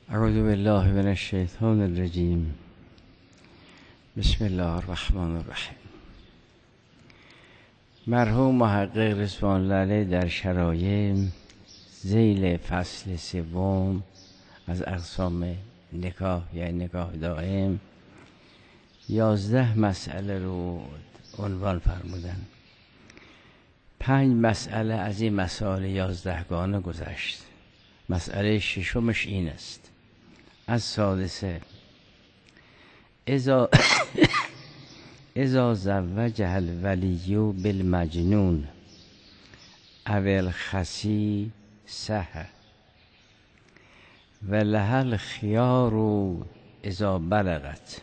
اعوذ بالله من الشیطان الرجیم. بسم الله الرحمن الرحیم. مرحوم محقق رضوان الله علیه در شرایع ذیل فصل سوم از اقسام نکاح یعنی نکاح دائم 11 مسئله رو عنوان فرمودن. 5 مسئله از این مسائل 11 گانه گذشت. مسئله ششمش این است: از سادسه اذا زوجها الولی بالمجنون او الخسی صح و لها الخیار اذا بلغت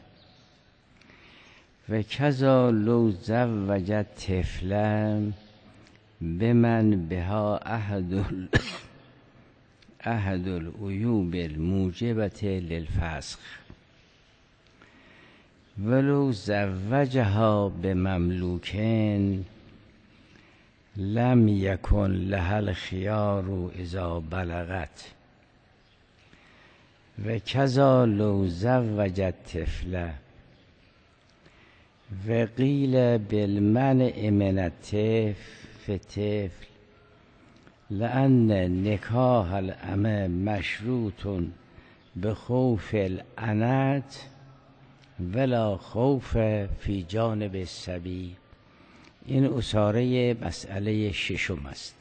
و کذا لو زوجت طفلا بمن بها احد العیوب الموجبة للفسخ ولو زوجها بمملوک لم یکن لها الخیار اذا بلغت و کذا لو زوجت طفلا و قیل بالمنع من الطفل لأن نکاح الأمه مشروط بخوف العنت ولا خوف فی جانب الصبی. این اساره مسئله ششم است.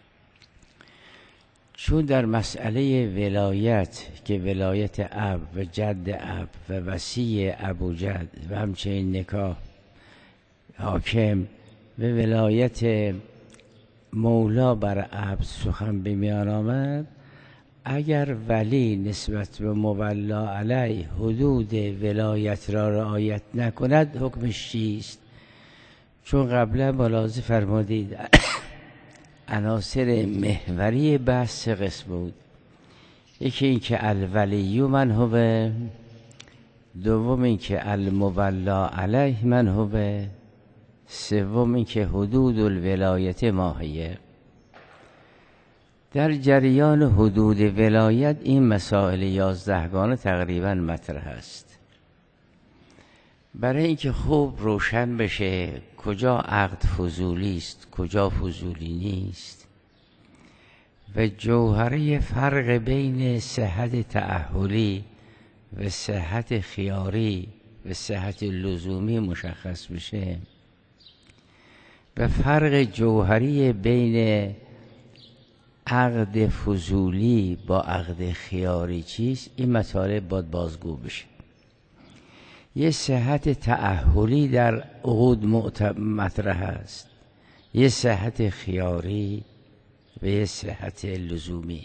چون در مسئله ولایت که ولایت اب و جد اب و وصی ابو جد و همچنین نکاح حاکم و ولایت مولا بر عبد سخن به میان آمد، اگر ولی نسبت به مولا علیه حدود ولایت را رعایت نکند حکمش چیست؟ چون قبلا ملاحظه فرمودید عناصر محوری بحث 3 قسم بود. یکی این که الولی من هو، دوم این که المولا علیه من هو، سوم این که حدود الولایت ماهیه. در جریان حدود ولایت این مسائل 11 گانه تقریبا مطرح است. برای اینکه خوب روشن بشه کجا عقد فضولی است کجا فضولی نیست و جوهره فرق بین صحت تعهلی و صحت خیاری و صحت لزومی مشخص بشه و فرق جوهری بین عقد فضولی با عقد خیاری چیست، این مطالب باید بازگو بشه. یه صحت تعهلی در عقود مطرح است، یه صحت خیاری و یه صحت لزومی.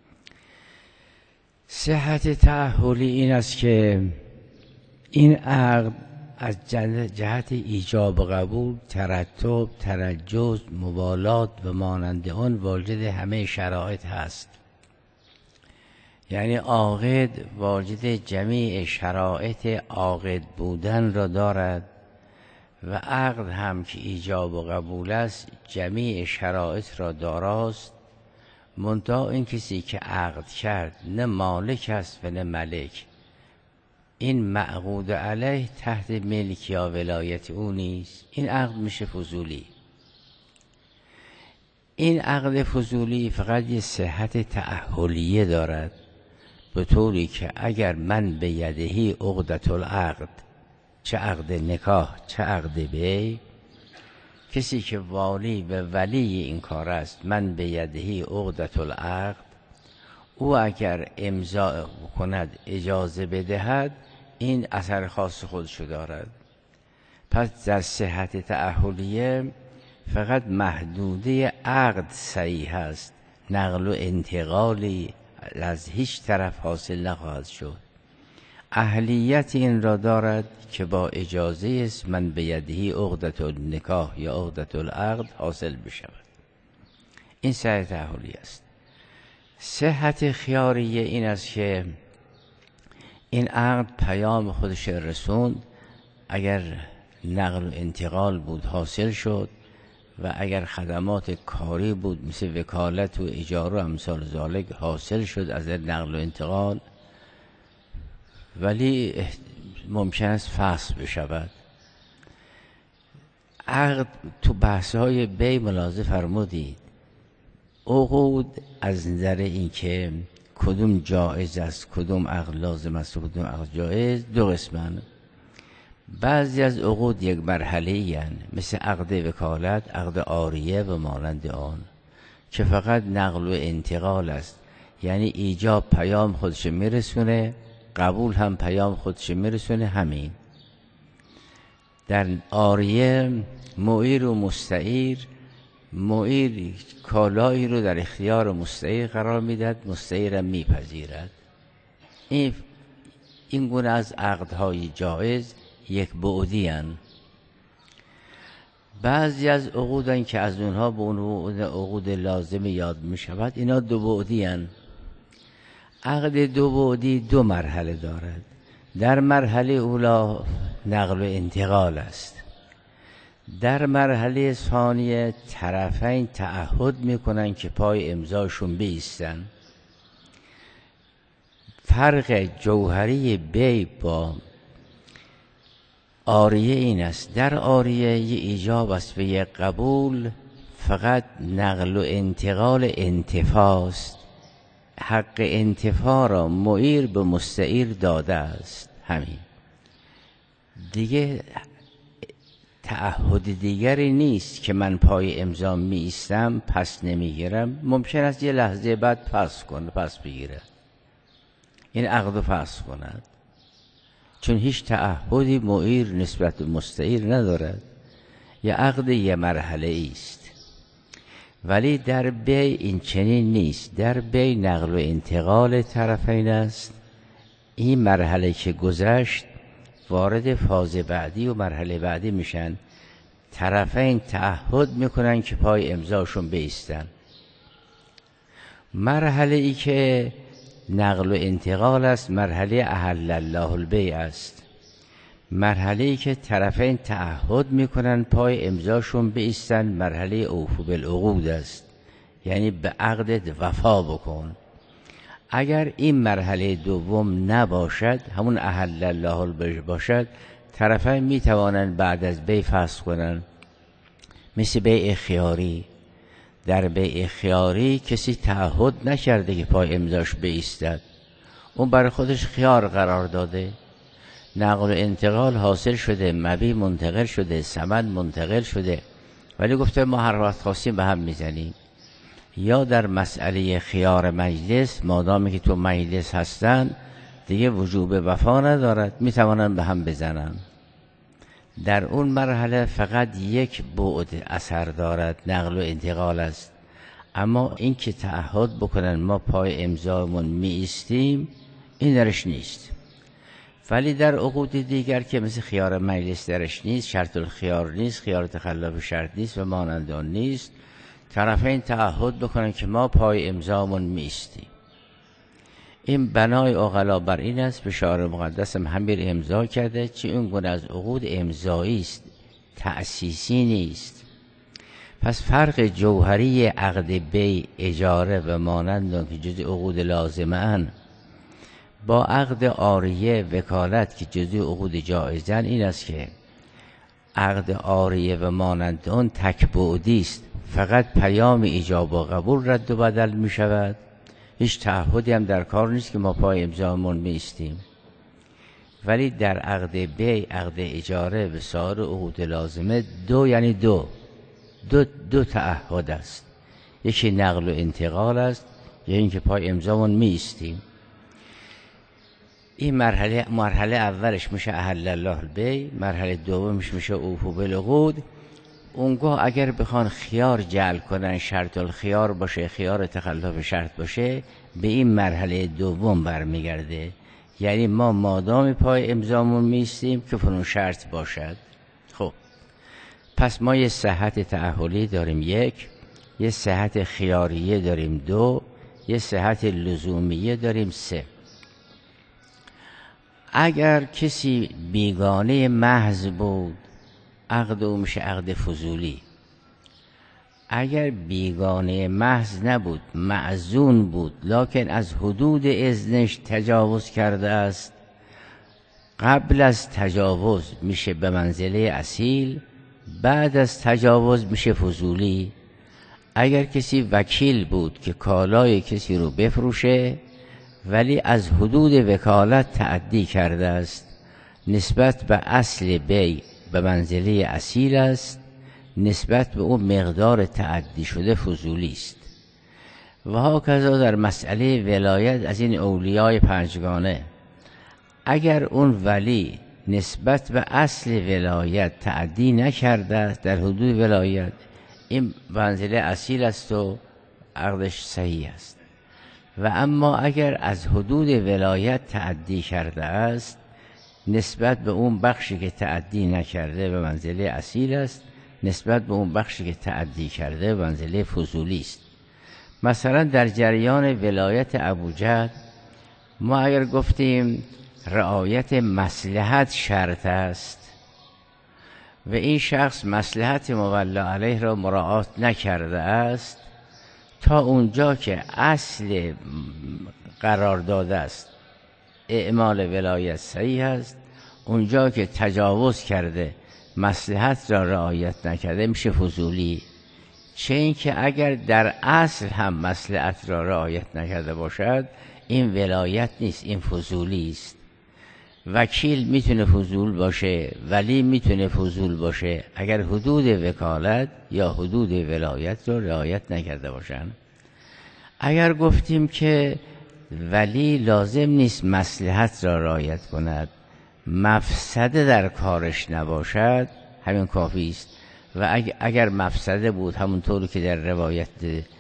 صحت تعهلی این است که این عقد از جهت ایجاب و قبول، ترتب، ترجز، موالات و مانند آن واجد همه شرایط هست. یعنی عاقد واجد جمیع شرایط عاقد بودن را دارد و عقد هم که ایجاب و قبول است جمیع شرایط را داراست. منتها این کسی که عقد کرد نه مالک است و نه ملک، این معقود علیه تحت ملک یا ولایت او نیست، این عقد میشه فضولی. این عقد فضولی فقط یه صحت تعهلیه دارد، به طوری که اگر من به یدهی عقدة العقد، چه عقد نکاح چه عقد بی، کسی که والی و ولی این کار است، من به یدهی عقدة العقد، او اگر امضا کند اجازه بدهد این اثر خاص خودشو دارد. پس در صحت تعهلیه فقط محدوده عقد صحیح است، نقل و انتقالی از هیچ طرف حاصل نخواهد شد. اهلیت این را دارد که با اجازه است من به یدهی عقدة النکاح یا عقدة العقد حاصل بشود. این صحت تعهلی است. صحت خیاریه این است که این عقد پیام خودش رسوند، اگر نقل و انتقال بود حاصل شد و اگر خدمات کاری بود مثل وکالت و اجاره و امثال ذالک حاصل شد از نقل و انتقال ولی ممکن است فسخ بشود. عقد تو بحث‌های بی ملاحظه فرمودید عقود از نظر این که کدوم جایز است کدوم عقد لازم است و کدوم عقد جایز دو قسمن. بعضی از عقود یک مرحله‌ای هستند، مثل عقد وکالت، عقد عاریه و مانند آن که فقط نقل و انتقال است، یعنی ایجاب پیام خودش میرسونه، قبول هم پیام خودش میرسونه. همین در عاریه معیر و مستعیر، معیر کالایی رو در اختیار مستعیر قرار میدهد، مستعیرم میپذیرد. این گونه از عقدهای جایز یک بعدی هستند. بعضی از عقود هستند که از اونها به عنوان عقود لازم یاد می شود، اینا دو بعدی هستند. عقد دو بعدی دو مرحله دارد. در مرحله اولا نقل و انتقال است. در مرحله ثانیه طرفین تعهد میکنن که پای امضاشون بایستن. فرق جوهری بی با عاریه این است، در عاریه یه ایجاب است و یه قبول، فقط نقل و انتقال انتفاست. حق انتفا را معیر به مستعیر داده است. همین دیگه تعهد دیگری نیست که من پای امضا می ایستم پس نمیگیرم. ممکن است یه لحظه بعد پس بگیره، این عقد رو پس کند، چون هیچ تعهدی معیر نسبت به مستعیر ندارد. یه عقد یه مرحله است. ولی در بی این چنین نیست. در بی نقل و انتقال طرفین است. این مرحله که گذشت وارد فاز بعدی و مرحله بعدی میشن. طرفین تعهد میکنن که پای امضاشون بایستن. مرحله ای که نقل و انتقال است مرحله احل الله البیع است. مرحله ای که طرفین تعهد میکنن پای امضاشون بایستن مرحله اوفو بالعقود است، یعنی به عقدت وفا بکن. اگر این مرحله دوم نباشد، همون احل الله البیع باشد، طرفین میتوانند بعد از بیع فسخ کنند. مثل بیع خیاری. در بیع خیاری کسی تعهد نکرده که پای امضاش بایستد، اون برای خودش خیار قرار داده. نقل و انتقال حاصل شده، مبیع منتقل شده، ثمن منتقل شده، ولی گفته ما هر وقت خواستیم به هم میزنیم. یا در مسئله خیار مجلس، مادامی که تو مجلس هستن دیگه وجوب وفا ندارد، میتوانند به هم بزنن. در اون مرحله فقط یک بعد اثر دارد، نقل و انتقال است. اما این که تعهد بکنن ما پای امضامون می ایستیم، این درش نیست. ولی در عقود دیگر که مثل خیار مجلس درش نیست، شرط الخیار نیست، خیار تخلف شرط نیست و مانند آن نیست، طرفین تعهد بکنن که ما پای امضامون می ایستیم. این بنای عقلا بر این است، به شعار مقدس همین امضا کرده، چه این گونه از عقود امضایی است، تأسیسی نیست. پس فرق جوهری عقد بیع، اجاره و مانند که جزء عقود لازمه اند با عقد عاریه وکالت که جزء عقود جایزن این است که عقد عاریه و مانند آن تک بعدی است، فقط پیام ایجاب و قبول رد و بدل می شود. هیچ تعهدی هم در کار نیست که ما پای امضامون می ایستیم. ولی در عقد بیع، عقد اجاره و سایر عقود لازمه یعنی دو تعهد است. یکی نقل و انتقال است، یا اینکه پای امضامون می ایستیم. این مرحله اولش میشه احل الله البیع، مرحله دومش میشه اوفو بالعقود. اونگاه اگر بخوان خیار جعل کنن، شرط الخیار باشه، خیار تخلف شرط باشه، به این مرحله دوم برمیگرده. یعنی ما مادام پای امضامون میستیم که فلان شرط باشد. خب پس ما یه صحت تعهلی داریم، یه صحت خیاریه داریم، 2، یه صحت لزومیه داریم، 3. اگر کسی بیگانه محض بود، عقد او میشه عقد فضولی. اگر بیگانه محض نبود، معزون بود، لکن از حدود اذنش تجاوز کرده است، قبل از تجاوز میشه به منزله اصیل، بعد از تجاوز میشه فضولی. اگر کسی وکیل بود که کالای کسی رو بفروشه ولی از حدود وکالت تعدی کرده است، نسبت به اصل بیع به منزله اصیل است، نسبت به اون مقدار تعدی شده فضولی است. و هاکذا در مسئله ولایت از این اولیای پنجگانه، اگر اون ولی نسبت به اصل ولایت تعدی نکرده است در حدود ولایت، این منزله اصیل است و عقدش صحیح است. و اما اگر از حدود ولایت تعدی کرده است، نسبت به اون بخشی که تعدی نکرده به منزله اصیل است، نسبت به اون بخشی که تعدی کرده به منزله فضولی است. مثلا در جریان ولایت ابوجهل ما اگر گفتیم رعایت مصلحت شرط است و این شخص مصلحت مولا علیه را مراعات نکرده است، تا اونجا که اصل قرار داده است اعمال ولایت صحیح است، اونجا که تجاوز کرده مصلحت را رعایت نکرده میشه فضولی. چه این که اگر در اصل هم مصلحت را رعایت نکرده باشد، این ولایت نیست، این فضولی است. وکیل میتونه فضول باشه، ولی میتونه فضول باشه اگر حدود وکالت یا حدود ولایت را رعایت نکرده باشند. اگر گفتیم که ولی لازم نیست مصلحت را رعایت کند، مفسده در کارش نباشد، همین کافی است. و اگر مفسده بود، همونطوری که در روایت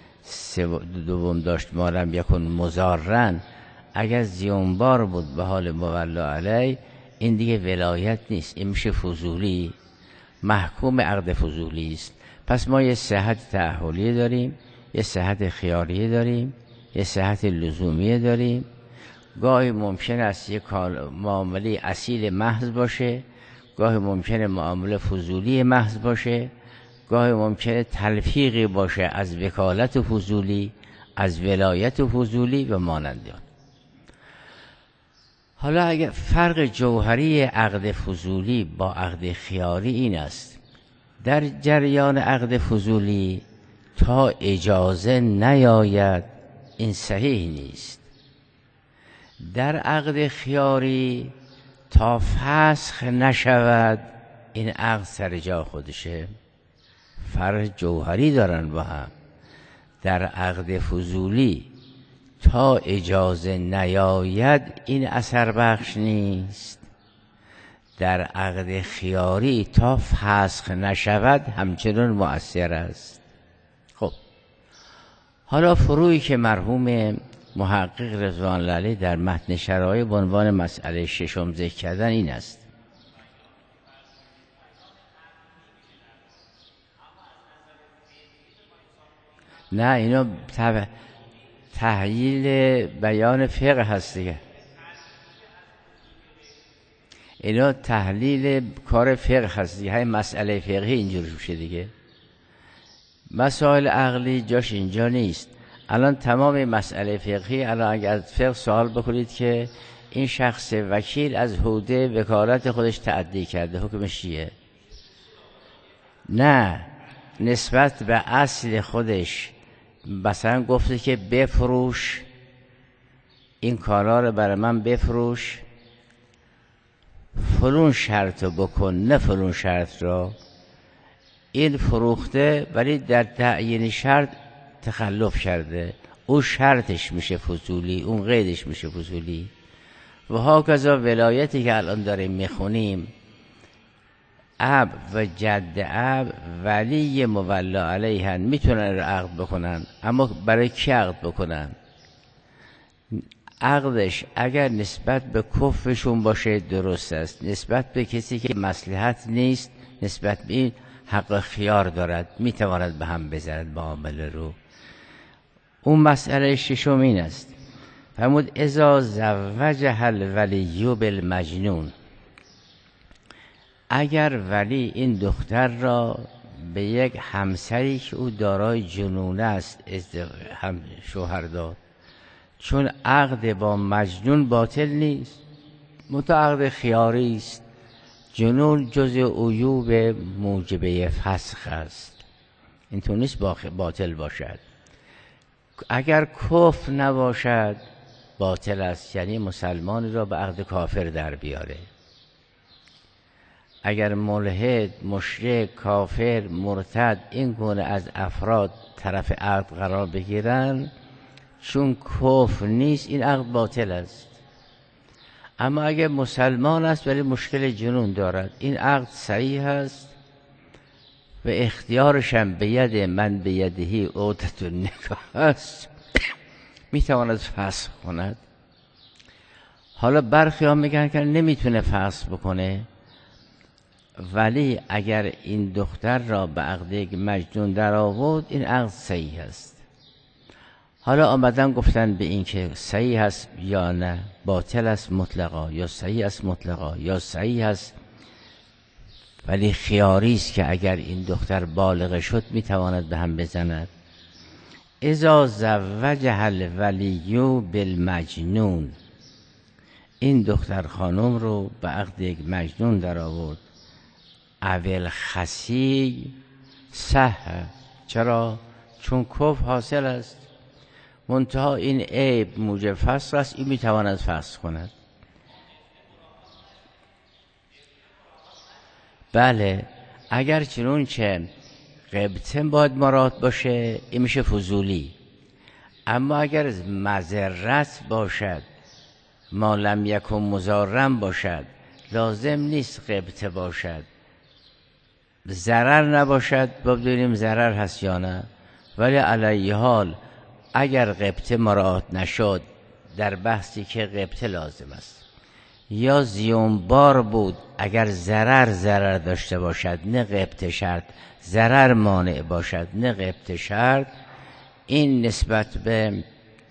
دوم داشت مالم یکن مضارن، اگر زیانبار بود به حال مولا علی، این دیگه ولایت نیست، این میشه فضولی، محکوم عقد فضولی است. پس ما یه صحت تعهلیه داریم، یه صحت خیاریه داریم، یه صحت لزومیه داریم. گاهی ممکن است یک معامله اصیل محض باشه، گاهی ممکنه معامله فضولی محض باشه، گاهی ممکنه تلفیقی باشه از وکالت فضولی، از ولایت فضولی و مانند آن. حالا اگر فرق جوهری عقد فضولی با عقد خیاری این است: در جریان عقد فضولی تا اجازه نیاید این صحیح نیست. در عقد خیاری تا فسخ نشود این عقد سر جا خودشه. فرق جوهری دارن با هم. در عقد فضولی تا اجازه نیاید این اثر بخش نیست، در عقد خیاری تا فسخ نشود همچنان مؤثر است. خب حالا فروعی که مرحوم محقق رضوان الله علیه در متن شرایع به عنوان مسئله ششم ذکر کردن این است: نه، اینا تحلیل بیان فقه هست دیگه، اینا تحلیل کار فقه هست دیگه، همین مسئله فقهی اینجور میشه دیگه. مسائل عقلی جاش اینجا نیست. الان تمام مسئله فقهی، الان اگر از فقه سوال بکنید که این شخص وکیل از حوزه وکالت خودش تعدی کرده، حکمش چیه؟ نه، نسبت به اصل خودش مثلا گفته که بفروش این کالا رو، برای من بفروش، فلون شرط رو بکن، نه فلون شرط رو. این فروخته ولی در تعیین شرط تخلف کرده، اون شرطش میشه فضولی، اون قیدش میشه فضولی. و هاکذا ولایتی که الان داریم میخونیم، اب و جد اب ولی مولا علیهن، میتونن عقد بکنن، اما برای کی عقد بکنن؟ عقدش اگر نسبت به کفشون باشه درست است، نسبت به کسی که مصلحت نیست، نسبت به این حق خیار دارد، میتواند به هم بزند معامله رو. اون مسئله ششم این است: فرمود اذا زوجها الولی بالمجنون، اگر ولی این دختر را به یک همسری که او دارای جنون است شوهر داد، چون عقد با مجنون باطل نیست، عقد خیاری است. جنون جز عیوب موجبه فسخ است. اینطور نیست باطل باشد. اگر کفر نباشد باطل است، یعنی مسلمانی را به عقد کافر در بیاره. اگر ملحد، مشرک، کافر، مرتد این گونه از افراد طرف عقد قرار بگیرن، چون کفر نیست این عقد باطل است. اما اگر مسلمان است ولی مشکل جنون دارد، این عقد صحیح است و اختیارش هم به ید من به یدهی عقدة النکاح است، میتواند فسخ کند. حالا برخی ها میگن که نمیتونه فسخ بکنه، ولی اگر این دختر را به عقد یک مجنون در آورد این عقد صحیح است. حالا آمدن گفتن به این که صحیح است یا نه، باطل است مطلقا یا صحیح است مطلقا، یا صحیح است ولی خیاری است که اگر این دختر بالغ شد میتواند به هم بزند. اذا زوجها الولی بالمجنون، این دختر خانم رو به عقد یک مجنون در آورد، اول خسی صح. چرا؟ چون کفر حاصل است. منتها این عیب موجب فسخ است، این میتواند فسخ کند. بله، اگر چنونچه غبطه باید مراد باشه این میشه فضولی. اما اگر مضرت باشد، ما لم یکن مضارم باشد، لازم نیست غبطه باشد، ضرر نباشد، ببینیم ضرر هست یا نه. ولی علیه حال اگر غبطه مراعات نشد در بحثی که غبطه لازم است، یا زیانبار بود، اگر ضرر داشته باشد نه غبطه شرط، ضرر مانع باشد نه غبطه شرط، این نسبت به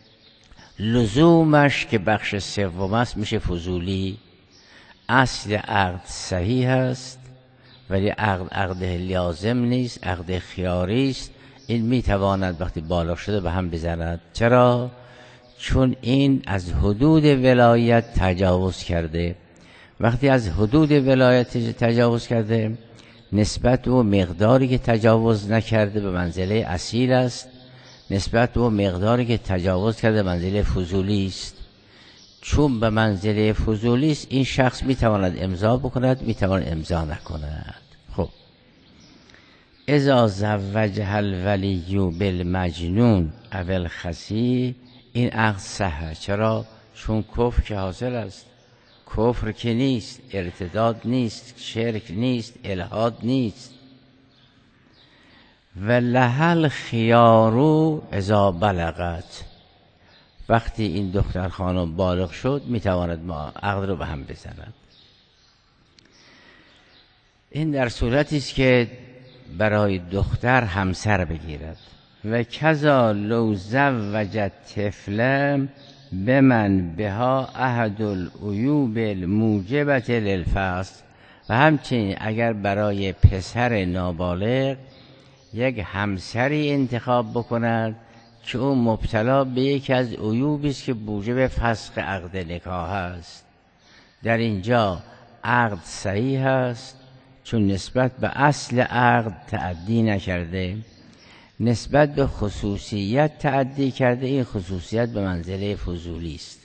لزومش که بخش سوم است میشه فضولی. اصل عقد صحیح است ولی عقد لازم نیست، عقد خیاری است. این میتواند وقتی بالغ شده به هم بزند. چرا؟ چون این از حدود ولایت تجاوز کرده. وقتی از حدود ولایت تجاوز کرده، نسبت به مقداری که تجاوز نکرده به منزله اصیل است، نسبت به مقداری که تجاوز کرده منزله فضولی است. چون به منزله فضولی است، این شخص میتواند امضا بکند، میتواند امضا نکند. خب اذا زوجها الولی بالمجنون اول خسی، این عقد صحه. چرا؟ چون کفر که حاصل است. کفر که نیست، ارتداد نیست، شرک نیست، الحاد نیست. و لهل خیارو اذا بلغت، وقتی این دختر خانم بالغ شد میتواند ما عقد رو به هم بزند. این در صورتی است که برای دختر همسر بگیرد. و کذا لو زوجت طفلا بمن بها احد العیوب الموجبه للفسخ، و همچنین اگر برای پسر نابالغ یک همسری انتخاب بکند که او مبتلا به یکی از عیوبی است که موجب فسخ عقد نکاح است، در اینجا عقد صحیح است، چون نسبت به اصل عقد تعدی نکرده، نسبت به خصوصیت تعدی کرده. این خصوصیت به منزله فضولی است.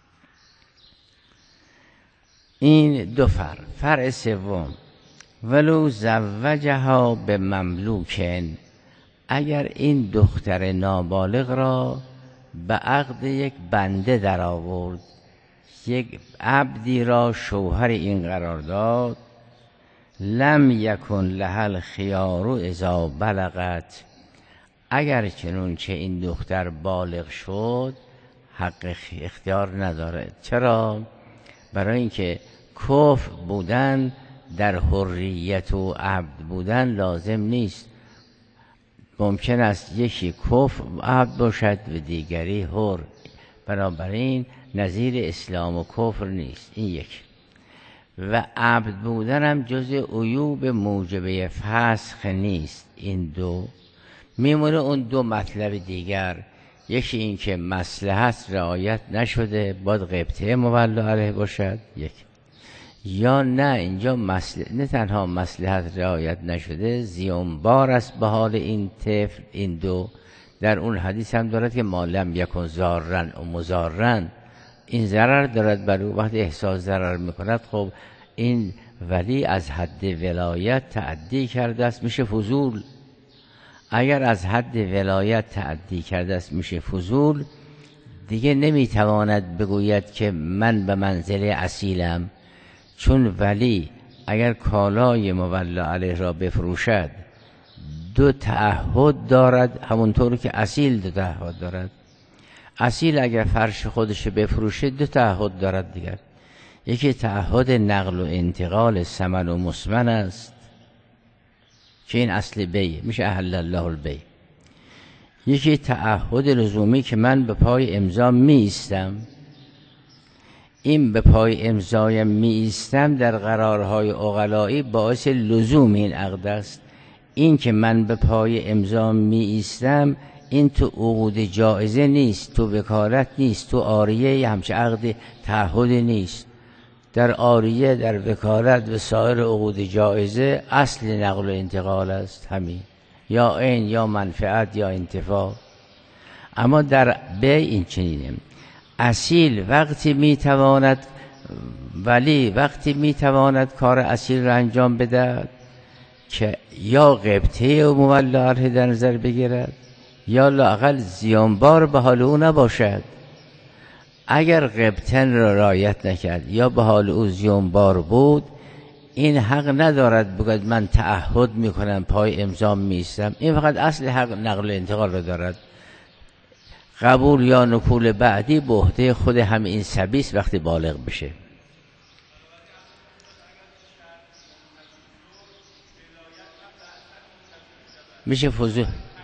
این دو فرع. فرع سوم، ولو زوجها به مملوکن، اگر این دختر نابالغ را به عقد یک بنده در آورد، یک عبدی را شوهر این قرار داد، لم یکن لها الخیار اذا بلغت، اگر چنونچه این دختر بالغ شد حق اختیار نداره. چرا؟ برای اینکه کفر بودن در حریت و عبد بودن لازم نیست. ممکن است یکی کفر عبد باشد و دیگری حر، بنابراین نظیر اسلام و کفر نیست. این یک. و عبد بودن هم جز عیوب موجبه فسخ نیست. این دو. میمونه اون دو مطلب دیگر یکی این که مصلحت رعایت نشده باید غبطه مولا علیه باشد، یک. یا نه اینجا نه تنها مصلحت رعایت نشده، زیانبار است به حال این طفل. این دو در اون حدیث هم دارد که ما لم یکن ضارن و مضارن، این ضرر دارد بر او، وقتی احساس ضرر میکند خب این ولی از حد ولایت تعدی کرده است، میشه فضول. اگر از حد ولایت تعدی کرده است میشه فضول، دیگه نمیتواند بگوید که من به منزله اصیلم، چون ولی اگر کالای مولا علیه را بفروشد دو تعهد دارد، همونطور که اصیل دو تعهد دارد. اصیل اگر فرش خودش بفروشه دو تعهد دارد دیگر، یکی تعهد نقل و انتقال ثمن و مسمن است که این اصل بیع، میشه احل الله البیع. یکی تعهد لزومی که من به پای امضا می ایستم، این به پای امضای می ایستم در قرارهای عقلایی باعث لزوم این عقد است. این که من به پای امضا می ایستم این تو عقود جائزه نیست، تو وکالت نیست، تو عاریه همچه عقد تعهد نیست. در عاریه، در وکالت و سایر عقود جائزه اصل نقل و انتقال است، همین، یا عین یا منفعت یا انتفاع. اما در بیع این چنینه. اصیل وقتی میتواند، ولی وقتی میتواند کار اصیل را انجام بده که یا غبطه مولا علیه در نظر بگیرد یا لااقل زیانبار به حال او نباشد. اگر غبطن را رعایت نکرد یا به حال او زیانبار بود، این حق ندارد بگوید من تعهد میکنم پای امضا میستم. این فقط اصل حق نقل و انتقال را دارد. قبول یا نکول بعدی به عهده خود هم این سبیس وقتی بالغ بشه. میشه فضول.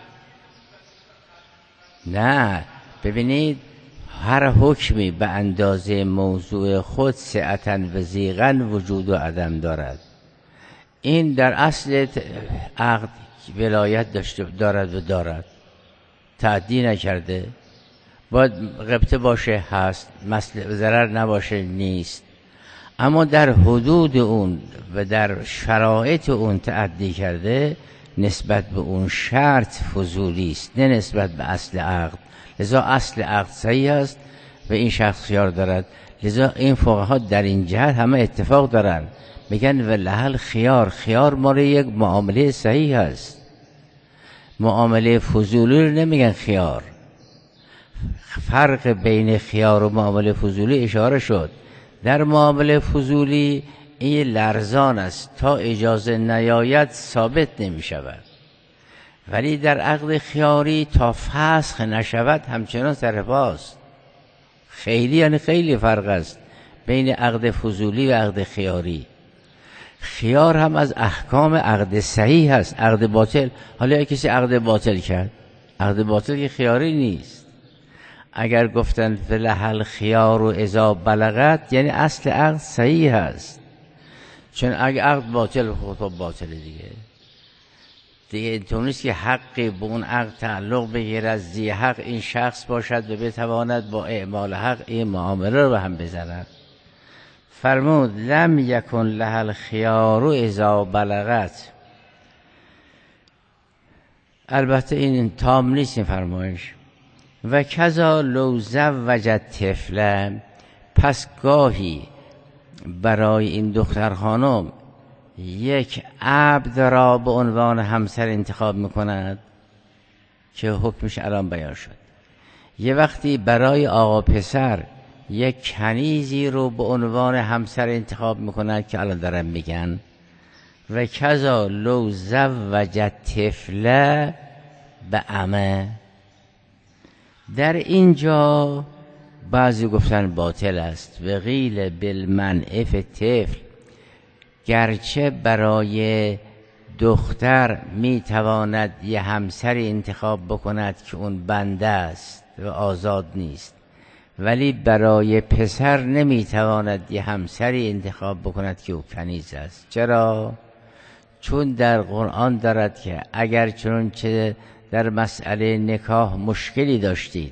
نه ببینید، هر حکمی به اندازه موضوع خود سعتاً و ضیقاً وجود و عدم دارد. این در اصل عقد ولایت دارد و دارد، تعدی نکرده. باید غبطه باشه هست، ضرر نباشه نیست. اما در حدود اون و در شرایط اون تعدی کرده، نسبت به اون شرط فضولی است، نه نسبت به اصل عقد. لذا اصل عقد صحیح است و این شخص خیار دارد. لذا این فقها در این جهت همه اتفاق دارن، میگن ولهل خیار مال یک معامله صحیح است. معامله فضولی رو نمیگن خیار. فرق بین خیار و معامله فضولی اشاره شد. در معامله فضولی این لرزان است، تا اجازه نیاید ثابت نمی شود. ولی در عقد خیاری تا فسخ نشود همچنان سرپاست. خیلی یعنی خیلی فرق است بین عقد فضولی و عقد خیاری. خیار هم از احکام عقد صحیح هست، عقد باطل. حالا اگه کسی عقد باطل کرد، عقد باطل که خیاری نیست. اگر گفتن فلحل خیار و اذا بلغت، یعنی اصل عقد صحیح هست. چون اگه عقد باطل خطاب باطل دیگه اینطور نیست که حقی به اون عقد تعلق بگیره، از ذی حق این شخص باشد و بتواند با اعمال حق این معامله رو هم بزند. فرمود لم یکن لها الخیار اذا بلغت. البته این تام نیست این فرمایش. و کذا لو زوجت طفلا، پس گاهی برای این دختر خانم یک عبد را به عنوان همسر انتخاب میکند که حکمش الان بیان شد. یه وقتی برای آقا پسر یک کنیزی رو به عنوان همسر انتخاب میکند که الان دارن میگن. و کذا لو زوجت طفله به عمه. در اینجا بعضی گفتن باطل است. و قیل بالمنع فی طفل، گرچه برای دختر میتواند یه همسری انتخاب بکند که اون بنده است و آزاد نیست، ولی برای پسر نمیتواند یه همسری انتخاب بکند که او کنیز است. چرا؟ چون در قرآن دارد که اگر چنانچه در مسئله نکاح مشکلی داشتید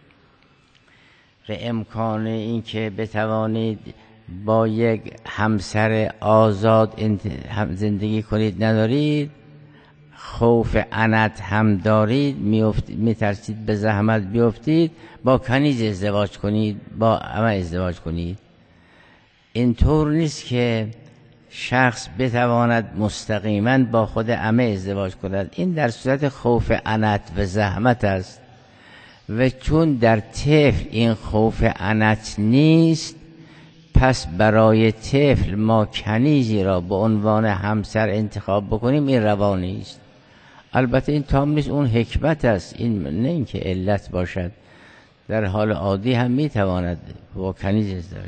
و امکان این که بتوانید با یک همسر آزاد زندگی کنید ندارید، خوف عنت هم دارید، میترسید به زحمت بیفتید، با کنیز ازدواج کنید، با عمه ازدواج کنید. اینطور نیست که شخص بتواند مستقیما با خود عمه ازدواج کند. این در صورت خوف عنت و زحمت است و چون در طفل این خوف عنت نیست، پس برای طفل ما کنیزی را به عنوان همسر انتخاب بکنیم، این روا نیست. البته این تام نیست، اون حکمت است، این نه اینکه علت باشد. در حال عادی هم میتواند با کنیز ازدواج.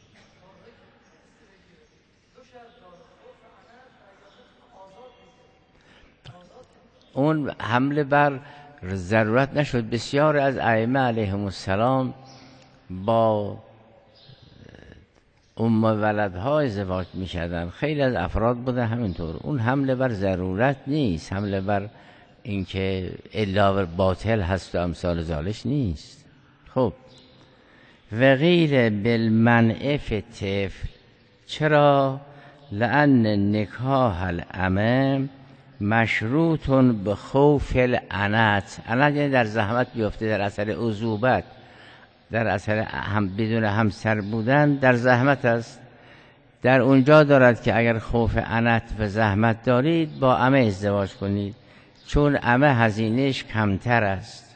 اون حمله بر ضرورت نشد. بسیار از ائمه علیهم السلام با ولدها ازدواج می‌کردن، خیلی از افراد بوده همینطور. اون حمله بر ضرورت نیست، حمله بر اینکه الا باطل هست و امثال ذالک نیست. خب وغیر بالمنع فی الطفل، چرا؟ لأن نکاح العمه مشروط به خوف العنت. عنت یعنی در زحمت بیفته، در اثر عزوبت، در اثر بدون همسر بودن در زحمت است. در اونجا دارد که اگر خوف عنت و زحمت دارید با عمه ازدواج کنید، چون عمه هزینهش کمتر است.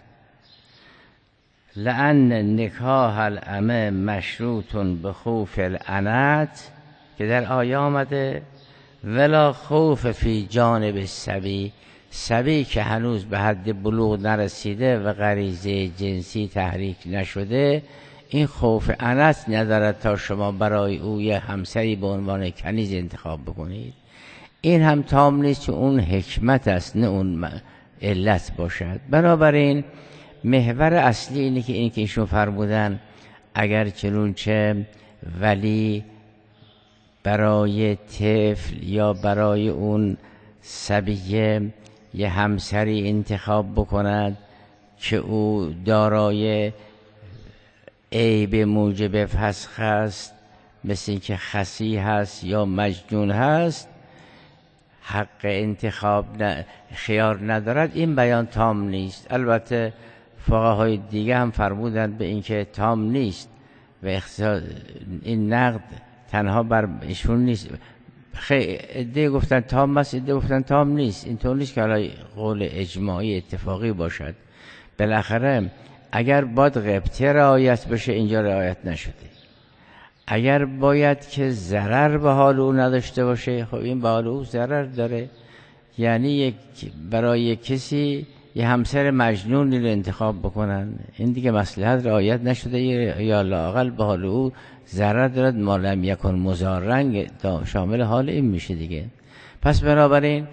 لأن نکاح العمه مشروط به خوف العنت که در آیه آمده ولا خوف فی جانب الصبی، صبی که هنوز به حد بلوغ نرسیده و غریزه جنسی تحریک نشده، این خوف عنت ندارد تا شما برای او یه همسری به عنوان کنیز انتخاب بکنید. این هم تام نیست که اون حکمت است، نه اون علت باشد. بنابراین محور اصلی اینه که این که ایشون فرمودن اگر چنونچه ولی برای طفل یا برای اون صبیه یه همسری انتخاب بکند که او دارای عیب موجب فسخ است، مثل این که خسی هست یا مجنون هست، حق انتخاب خیار ندارد، این بیان تام نیست. البته فقهای دیگه هم فرمودند به این که تام نیست و این نقد تنها بر ایشون نیست. عده گفتن تام است، عده گفتن تام نیست. اینطور نیست که حالا قول اجماعی اتفاقی باشد. بالاخره اگر باید غبطه رعایت بشه، اینجا رعایت نشده. اگر باید که ضرر به حال او نداشته باشه، خب این به حال او ضرر داره. یعنی برای کسی یه همسر مجنونی رو انتخاب بکنن، این دیگه مصلحت رعایت نشده، یا لااقل به حال او ضرر دارد. ما لم یکن مضارن شامل حال این میشه دیگه. پس بنابراین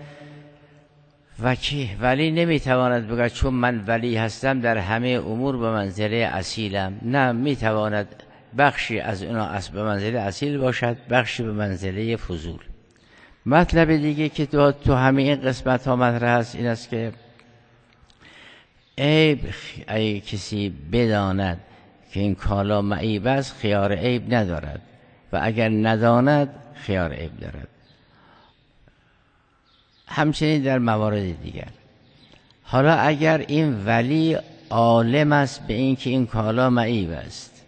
ولی نمیتواند بگه چون من ولی هستم در همه امور به منزله اصیلم. نه، میتواند بخشی از اونا به منزله اصیل باشد، بخشی به منزله فضول. مطلب دیگه که تو همه این قسمت ها مطرح است این است که عیب اگه کسی بداند که این کالا معیب است، خیار عیب ندارد، و اگر نداند خیار عیب دارد. همچنین در موارد دیگر. حالا اگر این ولی عالم است به این که این کالا معیب است،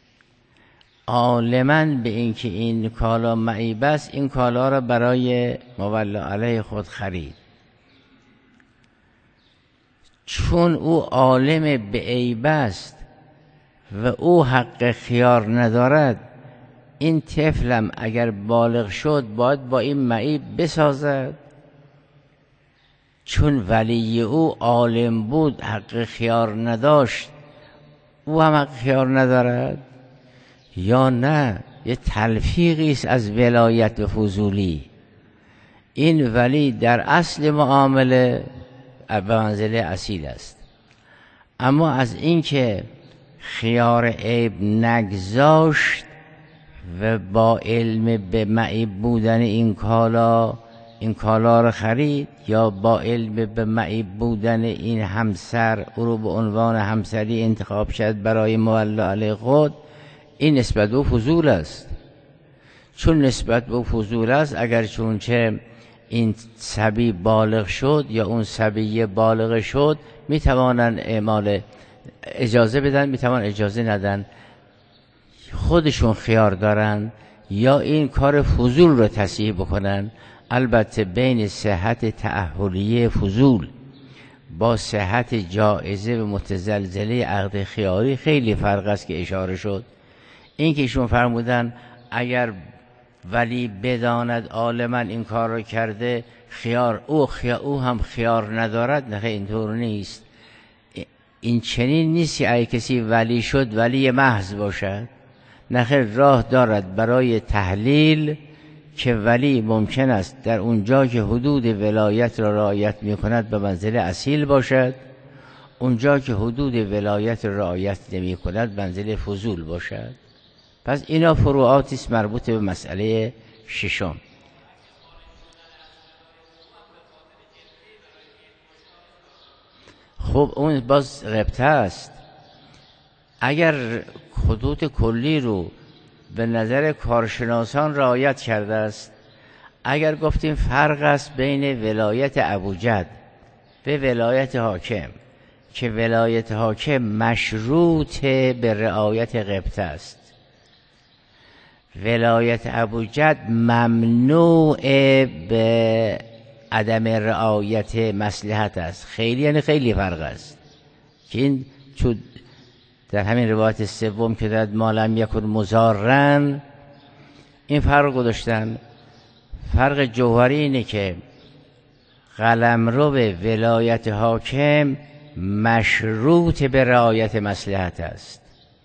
عالماً به این که این کالا معیب است، این کالا را برای مولا علیه خود خرید، چون او عالم به عیب است و او حق خیار ندارد، این طفلم اگر بالغ شد باید با این معیب بسازد. چون ولی او عالم بود حق خیار نداشت، او هم حق خیار ندارد، یا نه یه تلفیقی است از ولایت و فضولی. این ولی در اصل معامله به منزله اصیل است، اما از اینکه خیار عیب نگذاشت و با علم به معیب بودن این کالا این کالا رو خرید یا با علم به معیب بودن این همسر او رو به عنوان همسری انتخاب شد برای مولا علیه خود، این نسبت به فضول است. چون نسبت به فضول است، اگر چونچه این صبی بالغ شد یا اون صبیه بالغ شد، میتوانن اعمال اجازه بدن، میتوان اجازه ندن، خودشون خیار دارن یا این کار فضول رو تصحیح بکنن. البته بین صحت تأهلیه فضول با صحت جائزه و متزلزله عقد خیاری خیلی فرق است که اشاره شد. این که ایشون فرمودن اگر ولی بداند عالما این کار رو کرده خیار او هم خیار ندارد، نه اینطور نیست. این چنین نیست که اگه کسی ولی شد ولی محض باشد، نه راه دارد برای تحلیل که ولی ممکن است در اونجا که حدود ولایت را رعایت می کند به منزله اصیل باشد، اونجا که حدود ولایت را رعایت نمی کند منزله فضول باشد. پس اینا فروعاتی است مربوط به مسئله ششم. خب اون باز غبطه است. اگر خطوط کلی رو به نظر کارشناسان رعایت کرده است، اگر گفتیم فرق است بین ولایت ابوجد به ولایت حاکم که ولایت حاکم مشروط به رعایت غبطه است، ولایت ابوجد ممنوع به عدم رعایت مصلحت است. خیلی یعنی خیلی فرق است که این تو در همین روایت سوم که داد ما لم یکن مضارن، این فرق گذاشتن. فرق جوهری اینه که قلمرو ولایت حاکم مشروط به رعایت مصلحت است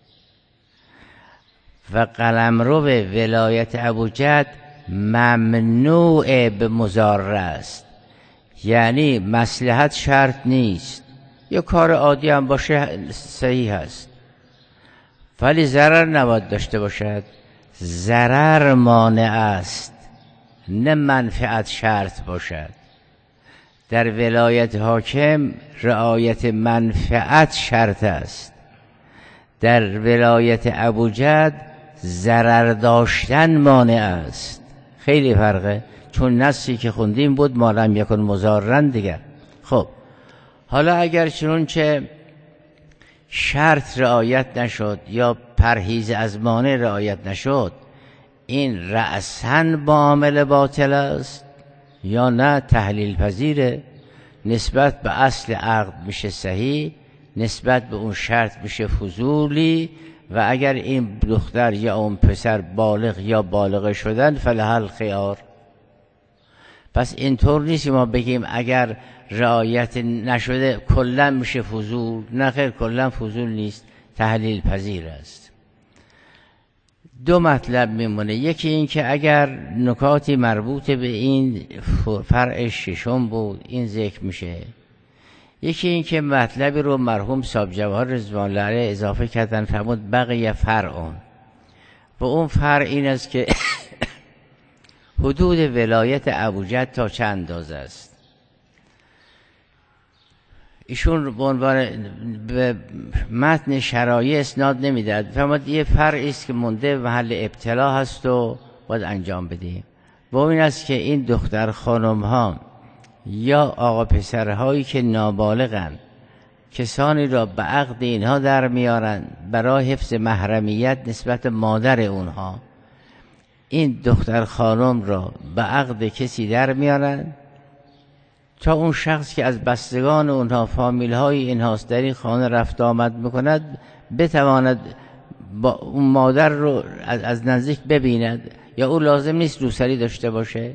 و قلمرو ولایت ابوجد ممنوع به مضاره است. یعنی مصلحت شرط نیست، یه کار عادی هم باشه صحیح است، ولی ضرر نباید داشته باشد. ضرر مانع است، نه منفعت شرط باشد. در ولایت حاکم رعایت منفعت شرط است، در ولایت ابوجد ضرر داشتن مانع است. خیلی فرقه، چون نصی که خوندیم بود ما لم یکن مضارن دیگر. خب حالا اگر چنانچه شرط رعایت نشد یا پرهیز از مانع رعایت نشد، این رأساً معامله باطل است یا نه تحلیل پذیره؟ نسبت به اصل عقد میشه صحیح، نسبت به اون شرط میشه فضولی، و اگر این دختر یا اون پسر بالغ یا بالغ شدن فلحل خیار. پس اینطور نیست ما بگیم اگر رعایت نشده کلا میشه فضول. نه خیر، کلا فضول نیست، تحلیل پذیر است. دو مطلب میمونه. یکی این که اگر نکاتی مربوط به این فرع ششم بود این ذکر میشه. یکی این که مطلبی رو مرحوم صاحب جواهر رضوان الله علیه اضافه کردن، فرمود بقیه فرعون، و اون فرع این است که حدود ولایت ابوجد تا چه اندازه است. ایشون به عنوان به متن شرایع اسناد نمیداد، فرمود یه فرعی است که مونده محل ابتلا هست و باید انجام بدیم. و این است که این دختر خانم ها یا آقا پسرهایی که نابالغن کسانی را به عقد اینها در میارن برای حفظ محرمیت نسبت مادر اونها، این دختر خانم را به عقد کسی در میارن تا اون شخص که از بستگان اونها فامیل های اینهاست در این خانه رفت آمد میکند بتواند با اون مادر رو از نزدیک ببیند، یا او لازم نیست روسری داشته باشه.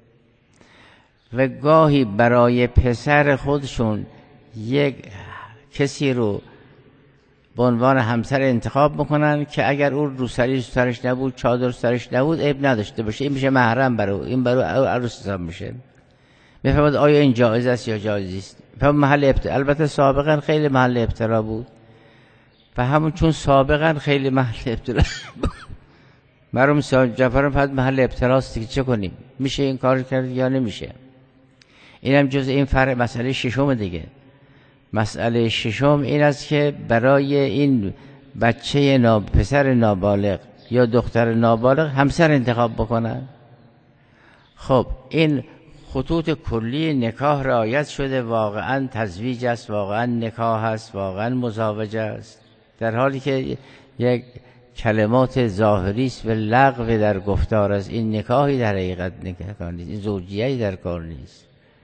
و گاهی برای پسر خودشون یک کسی رو به عنوان همسر انتخاب میکنن که اگر اون روسری سرش نبود، چادر سرش نبود، عیب نداشته باشه، این میشه محرم برای این، برای عروس حساب میشه. میفهمد آیا این جایز است یا جایز نیست. فهم محل ابتلا، البته سابقا خیلی محل ابتلا بود و همون چون سابقا خیلی محل ابتلا مرحوم صاحب جعفر فقط محل ابتلاست دیگه، چه کنیم؟ میشه این کار کرد یا نمیشه؟ اینم جز این فرق مسئله ششم دیگه. مسئله ششم این است که برای این بچه پسر نابالغ یا دختر نابالغ همسر انتخاب بکنن. خب این خطوط کلی نکاح رعایت شده، واقعا تزویج است، واقعا نکاح است، واقعا مزاوجه است، در حالی که یک کلمات ظاهری است و لغو در گفتار است. این نکاحی در حقیقت نکاح نیست، این زوجیه‌ای در کار نیست.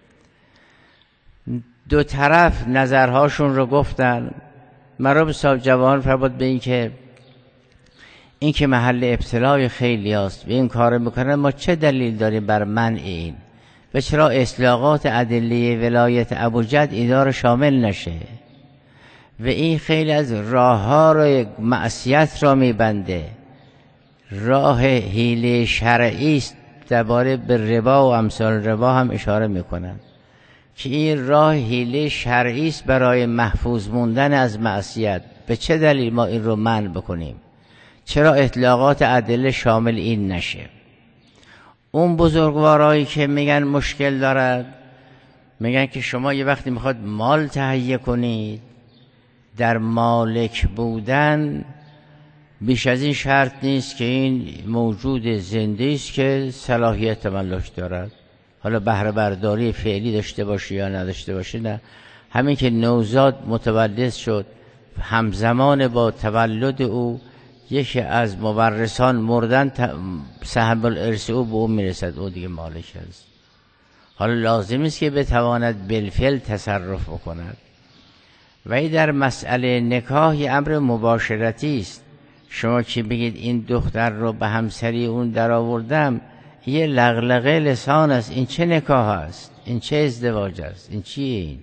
دو طرف نظرهاشون رو گفتن. مرحوم صاحب جوان فرمود به این که محل ابتلای خیلی هست و این کار میکنن، ما چه دلیل داریم بر منع این و چرا اصلاحات ادله ولایت ابوجد اینا رو شامل نشه؟ و این خیلی از راه ها رو معصیت را میبنده. راه حیله شرعی است. درباره به ربا و امثال ربا هم اشاره میکنن که این راه حیله شرعی است برای محفوظ موندن از معصیت. به چه دلیل ما این رو منع بکنیم؟ چرا اطلاقات ادله شامل این نشه؟ اون بزرگوارایی که میگن مشکل دارد، میگن که شما یه وقتی میخواد مال تهیه کنید، در مالک بودن بیش از این شرط نیست که این موجود زنده است که صلاحیت تملک دارد. حالا بهره برداری فعلی داشته باشه یا نداشته باشه، نه، همین که نوزاد متولد شد همزمان با تولد او یکی از مورثان مردن، سهم الارث او به او میرسد، او دیگه مالک است. حالا لازم است که بتواند بالفعل تصرف بکند. و در مسئله نکاح یه امر مباشرتی است. شما که بگید این دختر رو به همسری اون در آوردم، یه لغلقه لسان است. این چه نکاح است؟ این چه ازدواج است؟ این چیه این؟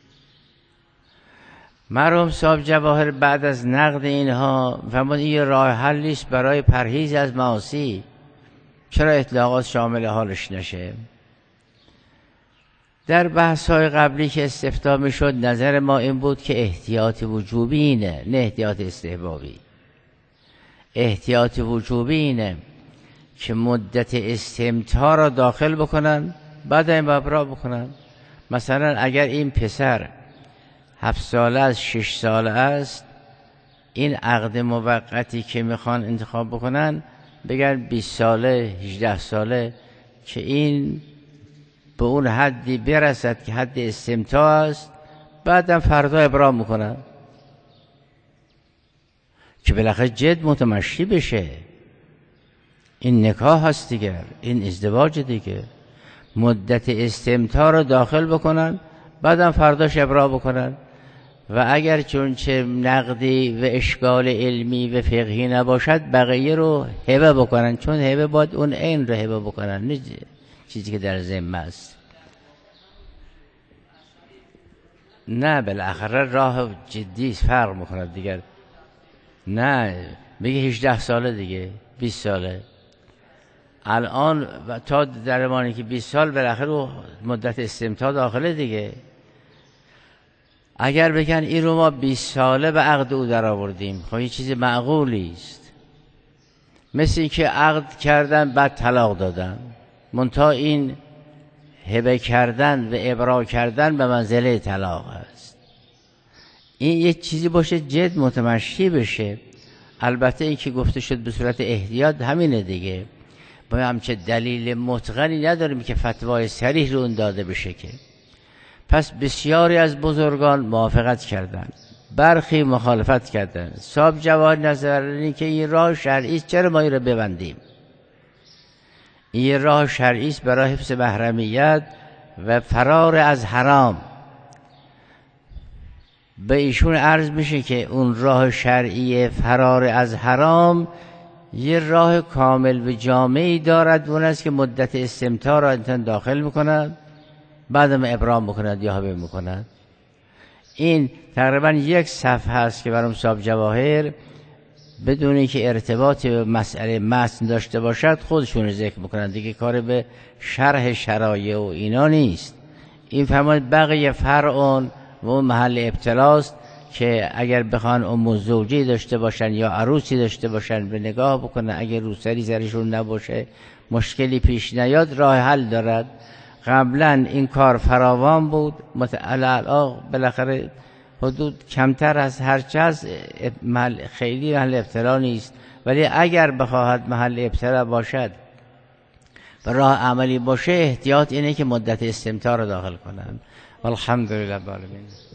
مرحوم صاحب جواهر بعد از نقد اینها فرمود این راه حلی است برای پرهیز از معاصی. چرا اطلاقات شامل حالش نشه؟ در بحث‌های قبلی که استفتاء می‌شد نظر ما این بود که احتیاط وجوبی اینه، نه احتیاط استحبابی. احتیاط وجوبی اینه که مدت استمتاع را داخل بکنن، بعد این ابرا بکنن. مثلا اگر این پسر 7 ساله است، 6 ساله است، این عقد موقتی که میخوان انتخاب بکنن بگن 20 ساله 18 ساله که این به اون حدی برسد که حد استمتاع است، بعدم فردا ابرام میکنن که بالاخره جد متمشی بشه. این نکاح هست دیگر، این ازدواج دیگه. مدت استمتاع رو داخل بکنن، بعدم فرداش ابرام بکنن. و اگر چونچه نقدی و اشکال علمی و فقهی نباشد بقیه رو هبه بکنن، چون هبه باید اون عین رو هبه بکنن، نه چیزی که در ذمه است. نه بالاخره راه جدی فرق میکنه دیگر. نه بگه 18 ساله دیگه، 20 ساله الان تا در زمانی که 20 سال بالاخره مدت استمتاع داخله دیگه. اگر بگن این رو ما 20 ساله به عقد او در آوردیم، خب این چیز معقولی است. مثل این که عقد کردن بعد طلاق دادن، منتها این هبه کردن و ابرا کردن به منزله طلاق است. این یک چیزی باشه جد متمشی بشه. البته این که گفته شد به صورت احتیاط همینه دیگه. ما همچه دلیل متقنی نداریم که فتوای صریح رو اون داده بشه که. پس بسیاری از بزرگان موافقت کردند، برخی مخالفت کردند. صاحب جواهر نظر این که این راه شرعی است، چرا ما این رو ببندیم؟ این راه شرعی است برای حفظ محرمیت و فرار از حرام. به ایشون عرض میشه که اون راه شرعی فرار از حرام یه راه کامل و جامعی دارد، اون است که مدت استمتاع را انسان داخل میکند، بعدم ابرام میکند یا هبه میکند. این تقریبا یک صفحه است که برام صاحب جواهر بدون اینکه ارتباط به مسئله متن داشته باشد خودشون ذکر میکنن دیگه، کار به شرح شرایع و اینا نیست. این فرمود بقیه فرعون و محل ابتلاست که اگر بخوان ام زوجی داشته باشن یا عروسی داشته باشن به نگاه بکنن، اگر روسری سرشون نباشه مشکلی پیش نیاد راه حل دارد. قبلا این کار فراوان بود، الان بالاخره حدود کمتر از هرچه از خیلی محل ابتلا نیست، ولی اگر بخواهد محل ابتلا باشد و راه عملی باشه احتیاط اینه که مدت استمتاع رو داخل کنند. والحمدلله رب العالمین.